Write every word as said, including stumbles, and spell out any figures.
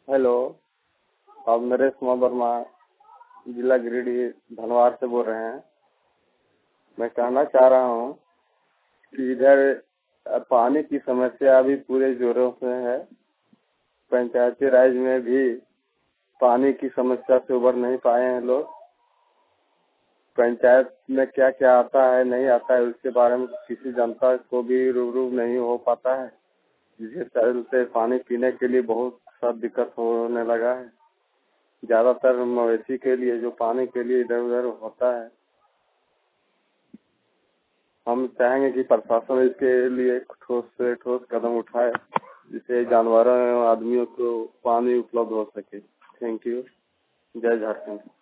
Hello, आप नरेश कुमार वर्मा जिला गिरिडीह धनवार से बोल रहे हैं। मैं कहना चाह रहा हूँ कि इधर पानी की समस्या अभी पूरे जोरों से है। पंचायती राज में भी पानी की समस्या से उबर नहीं पाए हैं लोग। पंचायत में क्या क्या आता है नहीं आता है उसके बारे में किसी जनता को भी रूबरू नहीं हो पाता है, जिसके चलते पानी पीने के लिए बहुत सा दिक्कत होने लगा है। ज्यादातर मवेशी के लिए जो पानी के लिए इधर उधर होता है। हम चाहेंगे कि प्रशासन इसके लिए ठोस से ठोस कदम उठाए, जिससे जानवरों एवं आदमियों को पानी उपलब्ध हो सके। Thank you. जय झारखंड।